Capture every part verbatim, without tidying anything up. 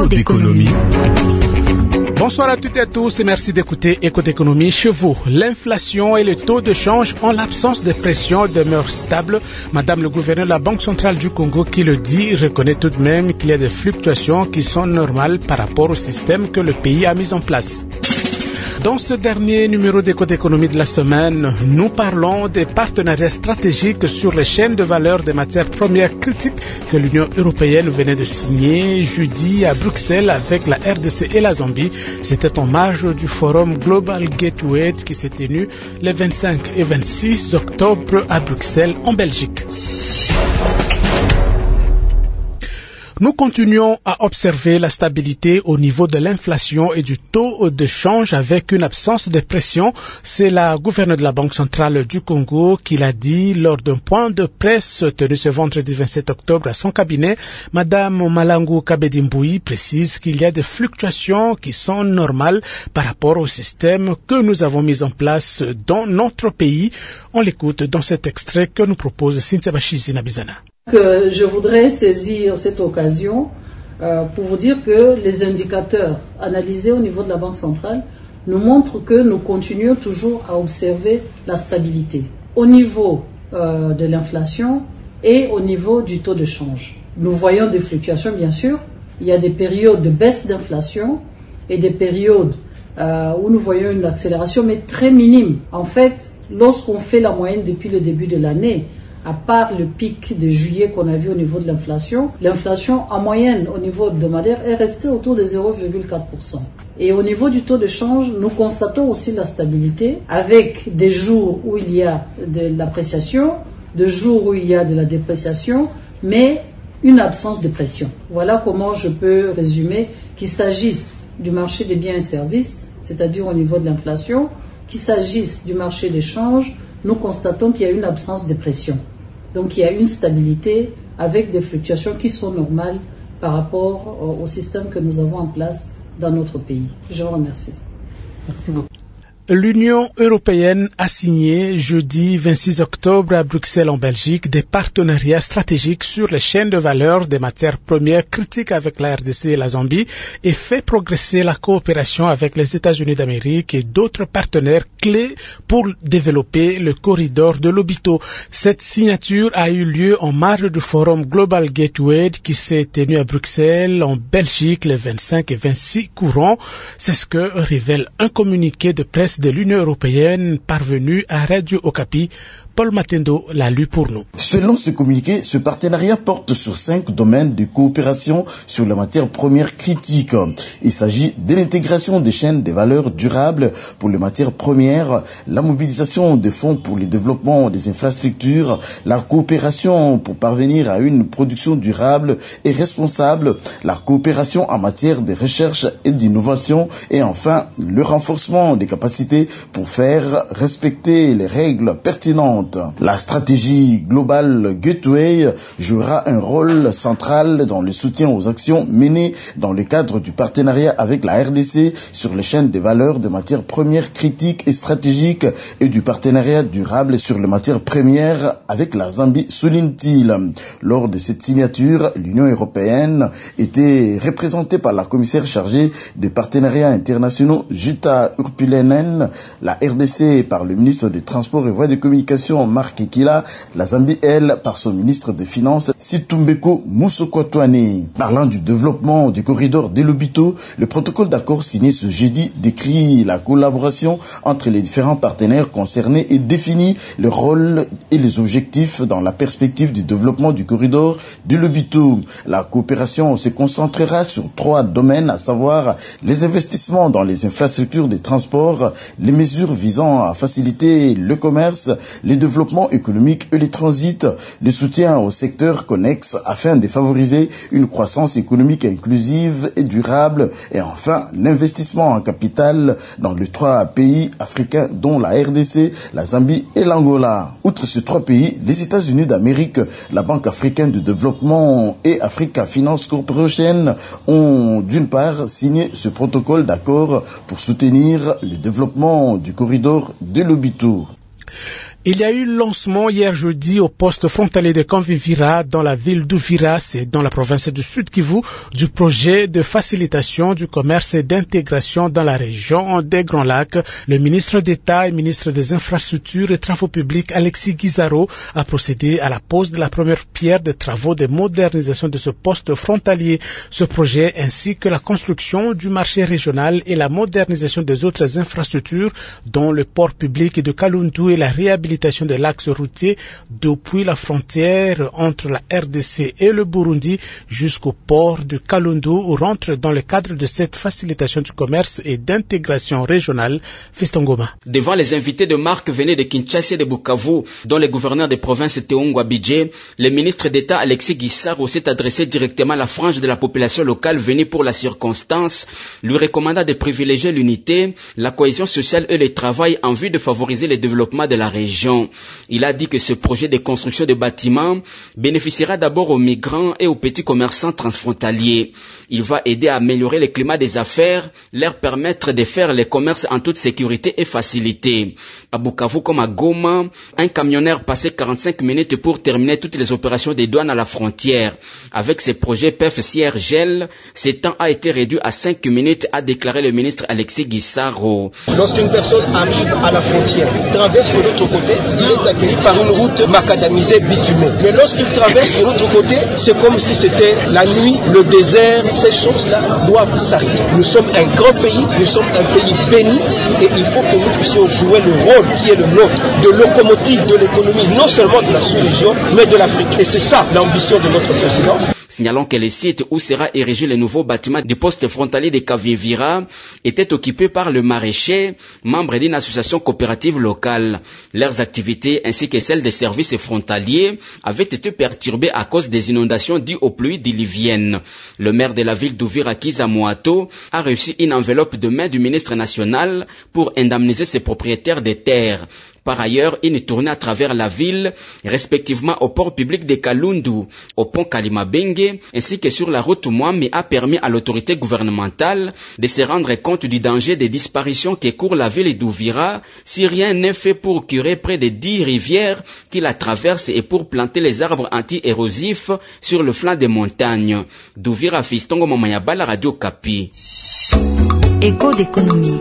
Écho d'économie. Bonsoir à toutes et à tous et merci d'écouter Écho d'économie chez vous. L'inflation et le taux de change en l'absence de pression demeurent stables. Madame le gouverneur de la Banque centrale du Congo qui le dit reconnaît tout de même qu'il y a des fluctuations qui sont normales par rapport au système que le pays a mis en place. Dans ce dernier numéro d'Écho d'économie de la semaine, nous parlons des partenariats stratégiques sur les chaînes de valeur des matières premières critiques que l'Union européenne venait de signer jeudi à Bruxelles avec la R D C et la Zambie. C'était en marge du forum Global Gateway qui s'est tenu les vingt-cinq et vingt-six octobre à Bruxelles en Belgique. Nous continuons à observer la stabilité au niveau de l'inflation et du taux de change avec une absence de pression. C'est la gouverneure de la Banque centrale du Congo qui l'a dit lors d'un point de presse tenu ce vendredi vingt-sept octobre à son cabinet. Madame Malangu Kabedimboui précise qu'il y a des fluctuations qui sont normales par rapport au système que nous avons mis en place dans notre pays. On l'écoute dans cet extrait que nous propose Cynthia Bachizi Nabizana. Que je voudrais saisir cette occasion euh, pour vous dire que les indicateurs analysés au niveau de la Banque centrale nous montrent que nous continuons toujours à observer la stabilité au niveau euh, de l'inflation et au niveau du taux de change. Nous voyons des fluctuations, bien sûr. Il y a des périodes de baisse d'inflation et des périodes euh, où nous voyons une accélération, mais très minime. En fait, lorsqu'on fait la moyenne depuis le début de l'année, à part le pic de juillet qu'on a vu au niveau de l'inflation, l'inflation en moyenne au niveau hebdomadaire est restée autour de zéro virgule quatre pour cent. Et au niveau du taux de change, nous constatons aussi la stabilité avec des jours où il y a de l'appréciation, des jours où il y a de la dépréciation, mais une absence de pression. Voilà comment je peux résumer qu'il s'agisse du marché des biens et services, c'est-à-dire au niveau de l'inflation, qu'il s'agisse du marché des changes, nous constatons qu'il y a une absence de pression. Donc il y a une stabilité avec des fluctuations qui sont normales par rapport au système que nous avons en place dans notre pays. Je vous remercie. Merci beaucoup. L'Union européenne a signé jeudi vingt-six octobre à Bruxelles en Belgique des partenariats stratégiques sur les chaînes de valeur des matières premières critiques avec la R D C et la Zambie et fait progresser la coopération avec les États-Unis d'Amérique et d'autres partenaires clés pour développer le corridor de Lobito. Cette signature a eu lieu en marge du forum Global Gateway qui s'est tenu à Bruxelles en Belgique les vingt-cinq et vingt-six courants. C'est ce que révèle un communiqué de presse de l'Union européenne parvenue à Radio Okapi. Paul Matendo l'a lu pour nous. Selon ce communiqué, ce partenariat porte sur cinq domaines de coopération sur les matières premières critiques. Il s'agit de l'intégration des chaînes de valeur durables pour les matières premières, la mobilisation des fonds pour le développement des infrastructures, la coopération pour parvenir à une production durable et responsable, la coopération en matière de recherche et d'innovation et enfin le renforcement des capacités pour faire respecter les règles pertinentes. La stratégie Global Gateway jouera un rôle central dans le soutien aux actions menées dans le cadre du partenariat avec la R D C sur les chaînes de valeur des matières premières critiques et stratégiques et du partenariat durable sur les matières premières avec la Zambie, souligne-t-il. Lors de cette signature, l'Union européenne était représentée par la commissaire chargée des partenariats internationaux Jutta Urpilainen, la R D C par le ministre des Transports et Voies de Communication Marc Ekila, la Zambie, elle, par son ministre des Finances, Situmbeko Musokwatwane. Parlant du développement du corridor de Lobito, le protocole d'accord signé ce jeudi décrit la collaboration entre les différents partenaires concernés et définit le rôle et les objectifs dans la perspective du développement du corridor de Lobito. La coopération se concentrera sur trois domaines, à savoir les investissements dans les infrastructures de transport, les mesures visant à faciliter le commerce, les développement économique et les transits, le soutien au secteur connexe afin de favoriser une croissance économique inclusive et durable et enfin l'investissement en capital dans les trois pays africains dont la R D C, la Zambie et l'Angola. Outre ces trois pays, les États-Unis d'Amérique, la Banque africaine de développement et Africa Finance Corporation ont d'une part signé ce protocole d'accord pour soutenir le développement du corridor de Lobito. Il y a eu lancement hier jeudi au poste frontalier de Kanvivira dans la ville d'Uvira, c'est dans la province du Sud Kivu, du projet de facilitation du commerce et d'intégration dans la région des Grands Lacs. Le ministre d'État et ministre des Infrastructures et Travaux publics, Alexis Guizaro, a procédé à la pose de la première pierre des travaux de modernisation de ce poste frontalier. Ce projet ainsi que la construction du marché régional et la modernisation des autres infrastructures, dont le port public de Kalundu et la réhabilitation de l'axe routier depuis la frontière entre la R D C et le Burundi jusqu'au port de Kalundu rentre dans le cadre de cette facilitation du commerce et d'intégration régionale. Fistongoma. Devant les invités de marque venus de Kinshasa et de Bukavu, dont le gouverneur des provinces Théongo Abidje, le ministre d'État Alexis Guissaro s'est adressé directement à la frange de la population locale venue pour la circonstance, lui recommanda de privilégier l'unité, la cohésion sociale et le travail en vue de favoriser le développement de la région. Il a dit que ce projet de construction de bâtiments bénéficiera d'abord aux migrants et aux petits commerçants transfrontaliers. Il va aider à améliorer le climat des affaires, leur permettre de faire les commerces en toute sécurité et facilité. À Bukavu comme à Goma, un camionneur passait quarante-cinq minutes pour terminer toutes les opérations des douanes à la frontière. Avec ce projet P E F C R G E L, ce temps a été réduit à cinq minutes, a déclaré le ministre Alexis Guissaro. Lorsqu'une personne arrive à la frontière, traverse de l'autre côté, il est accueilli par une route macadamisée bitumée. Mais lorsqu'il traverse de l'autre côté, c'est comme si c'était la nuit, le désert. Ces choses-là doivent s'arrêter. Nous sommes un grand pays, nous sommes un pays béni et il faut que nous puissions jouer le rôle qui est le nôtre de locomotive de l'économie, non seulement de la sous-région, mais de l'Afrique. Et c'est ça l'ambition de notre président. Signalons que le site où sera érigé le nouveau bâtiment du poste frontalier de Kanvivira était occupé par le maraîcher, membre d'une association coopérative locale. Leurs activités ainsi que celles des services frontaliers avaient été perturbées à cause des inondations dues aux pluies diluviennes. Le maire de la ville d'Uvira, Kiza Mouato, a reçu une enveloppe de main du ministre national pour indemniser ses propriétaires des terres. Par ailleurs, une tournée à travers la ville, respectivement au port public de Kalundu, au pont Kalimabenge, ainsi que sur la route Mwami, a permis à l'autorité gouvernementale de se rendre compte du danger des disparitions qui courent la ville d'Uvira si rien n'est fait pour curer près de dix rivières qui la traversent et pour planter les arbres anti-érosifs sur le flanc des montagnes. D'Uvira, Fistongo Mamayaba, la radio Kapi. Écho d'économie.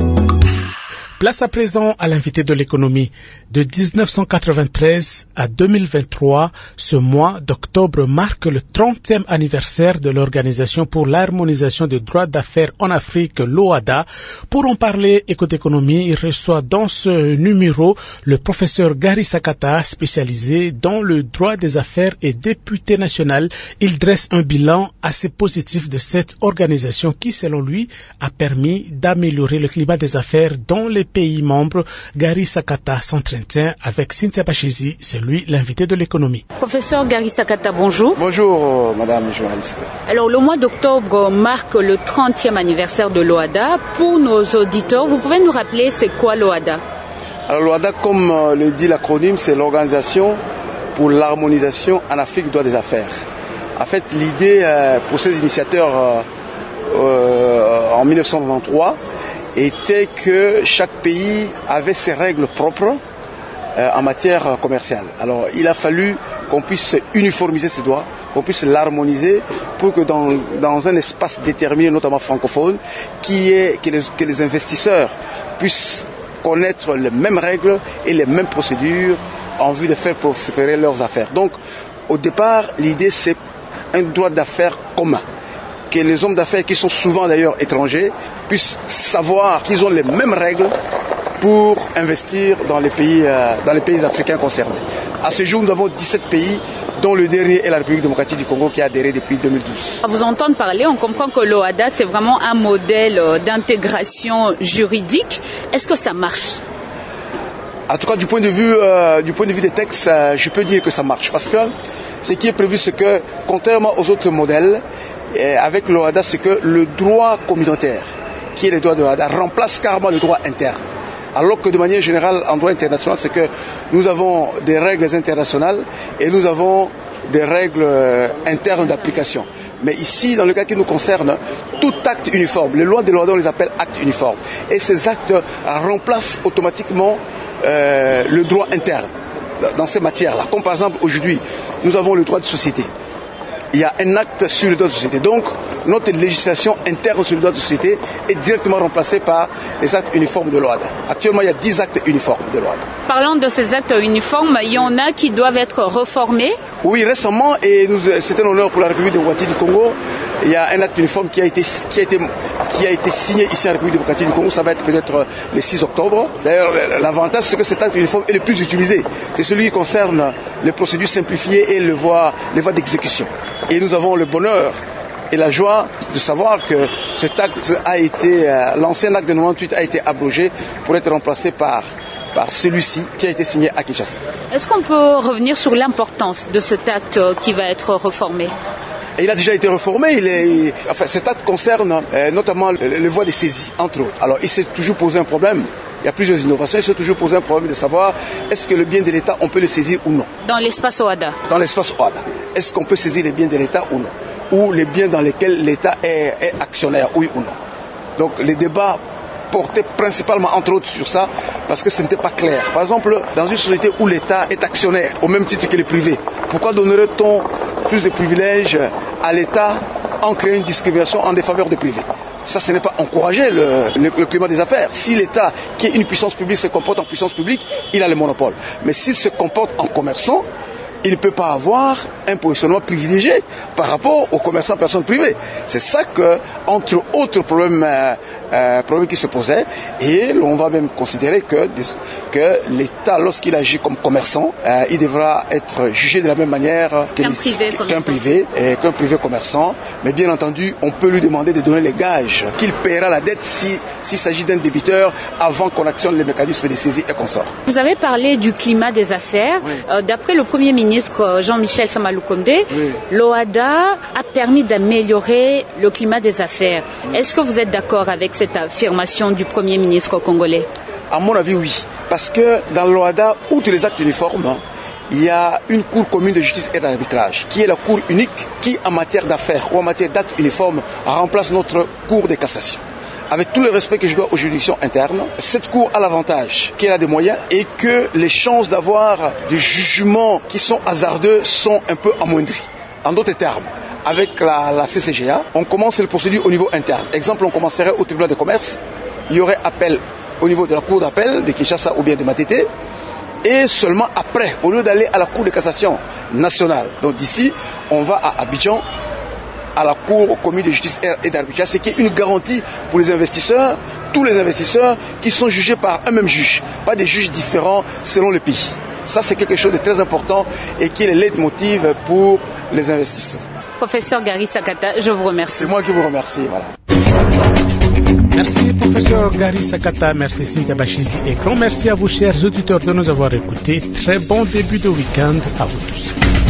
Place à présent à l'invité de l'économie. De dix-neuf cent quatre-vingt-treize à deux mille vingt-trois, ce mois d'octobre marque le trentième anniversaire de l'Organisation pour l'harmonisation des droits d'affaires en Afrique, l'O A D A. Pour en parler, Écoute Économie, il reçoit dans ce numéro le professeur Gary Sakata, spécialisé dans le droit des affaires et député national. Il dresse un bilan assez positif de cette organisation qui, selon lui, a permis d'améliorer le climat des affaires dans les pays membres. Gary Sakata s'entretient avec Cynthia Pachizi, c'est lui l'invité de l'économie. Professeur Gary Sakata, bonjour. Bonjour, madame la journaliste. Alors, le mois d'octobre marque le trentième anniversaire de l'O A D A. Pour nos auditeurs, vous pouvez nous rappeler c'est quoi l'O A D A? Alors, l'O A D A, comme le dit l'acronyme, c'est l'Organisation pour l'harmonisation en Afrique du droit des affaires. En fait, l'idée euh, pour ces initiateurs euh, euh, en mille neuf cent vingt-trois était que chaque pays avait ses règles propres euh, en matière commerciale. Alors il a fallu qu'on puisse uniformiser ce droit, qu'on puisse l'harmoniser pour que dans, dans un espace déterminé, notamment francophone, qui est, que, les, que les investisseurs puissent connaître les mêmes règles et les mêmes procédures en vue de faire prospérer leurs affaires. Donc au départ, l'idée c'est un droit d'affaires commun. Que les hommes d'affaires qui sont souvent d'ailleurs étrangers puissent savoir qu'ils ont les mêmes règles pour investir dans les pays, euh, dans les pays africains concernés. À ce jour, nous avons dix-sept pays, dont le dernier est la République démocratique du Congo qui a adhéré depuis deux mille douze. À vous entendre parler, on comprend que l'O A D A c'est vraiment un modèle d'intégration juridique. Est-ce que ça marche? En tout cas, du point de vue, euh, du point de vue des textes, euh, je peux dire que ça marche. Parce que ce qui est prévu, c'est que, contrairement aux autres modèles, et avec l'O A D A, c'est que le droit communautaire, qui est le droit de l'O A D A, remplace carrément le droit interne. Alors que de manière générale, en droit international, c'est que nous avons des règles internationales et nous avons des règles internes d'application. Mais ici, dans le cas qui nous concerne, tout acte uniforme, les lois de l'O A D A, on les appelle actes uniformes. Et ces actes remplacent automatiquement euh, le droit interne dans ces matières-là. Comme par exemple, aujourd'hui, nous avons le droit de société. Il y a un acte sur le droit de société. Donc, notre législation interne sur le droit de société est directement remplacée par les actes uniformes de l'O A D A. Actuellement, il y a dix actes uniformes de l'O A D A. Parlant de ces actes uniformes, il y en a qui doivent être reformés? Oui, récemment, et nous, c'est un honneur pour la République démocratique du Congo, il y a un acte uniforme qui a été, qui a été, qui a été signé ici en République démocratique du Congo. Ça va être peut-être le six octobre. D'ailleurs, l'avantage, c'est que cet acte uniforme est le plus utilisé. C'est celui qui concerne les procédures simplifiées et les voies, les voies d'exécution. Et nous avons le bonheur et la joie de savoir que cet acte a été, euh, l'ancien acte de quatre-vingt-dix-huit a été abrogé pour être remplacé par, par celui-ci qui a été signé à Kinshasa. Est-ce qu'on peut revenir sur l'importance de cet acte qui va être reformé? Et il a déjà été reformé. Il est, il, enfin, cet acte concerne euh, notamment les le voies de saisie, entre autres. Alors, il s'est toujours posé un problème. Il y a plusieurs innovations. Il s'est toujours posé un problème de savoir est-ce que le bien de l'État, on peut le saisir ou non. Dans l'espace O A D A. Dans l'espace O A D A. Est-ce qu'on peut saisir les biens de l'État ou non? Ou les biens dans lesquels l'État est, est actionnaire, oui ou non? Donc, les débats portaient principalement, entre autres, sur ça, parce que ce n'était pas clair. Par exemple, dans une société où l'État est actionnaire, au même titre que les privés, pourquoi donnerait-on plus de privilèges à l'État en créant une discrimination en défaveur des privés? Ça, ce n'est pas encourager le, le, le climat des affaires. Si l'État, qui est une puissance publique, se comporte en puissance publique, il a le monopole. Mais s'il se comporte en commerçant, il ne peut pas avoir un positionnement privilégié par rapport aux commerçants personnes privées. C'est ça que, entre autres problèmes, euh, euh, problèmes qui se posaient, et on va même considérer que, que l'État, lorsqu'il agit comme commerçant, euh, il devra être jugé de la même manière qu'un privé, qu'un privé, et qu'un privé commerçant. Mais bien entendu, on peut lui demander de donner les gages qu'il paiera la dette si, s'il s'agit d'un débiteur avant qu'on actionne les mécanismes de saisie et consorts. Vous avez parlé du climat des affaires. Oui. Euh, d'après le Premier ministre, Jean-Michel Sama Lukonde, oui. l'O A D A a permis d'améliorer le climat des affaires. Oui. Est-ce que vous êtes d'accord avec cette affirmation du Premier ministre congolais? À mon avis, oui. Parce que dans l'O A D A, outre les actes uniformes, il y a une cour commune de justice et d'arbitrage, qui est la cour unique qui, en matière d'affaires ou en matière d'actes uniformes, remplace notre cour de cassation. Avec tout le respect que je dois aux juridictions internes, cette cour a l'avantage qu'elle a des moyens et que les chances d'avoir des jugements qui sont hasardeux sont un peu amoindries. En d'autres termes, avec la, la C C G A, on commence les procédures au niveau interne. Exemple, on commencerait au tribunal de commerce, il y aurait appel au niveau de la cour d'appel de Kinshasa ou bien de Matete, et seulement après, au lieu d'aller à la cour de cassation nationale, donc d'ici, on va à Abidjan, à la Cour commune de justice et d'arbitrage, ce qui est une garantie pour les investisseurs, tous les investisseurs qui sont jugés par un même juge, pas des juges différents selon le pays. Ça, c'est quelque chose de très important et qui est le leitmotiv pour les investisseurs. Professeur Gary Sakata, je vous remercie. C'est moi qui vous remercie. Voilà. Merci, professeur Gary Sakata. Merci, Cynthia Bachizi. Et grand merci à vous, chers auditeurs, de nous avoir écoutés. Très bon début de week-end à vous tous.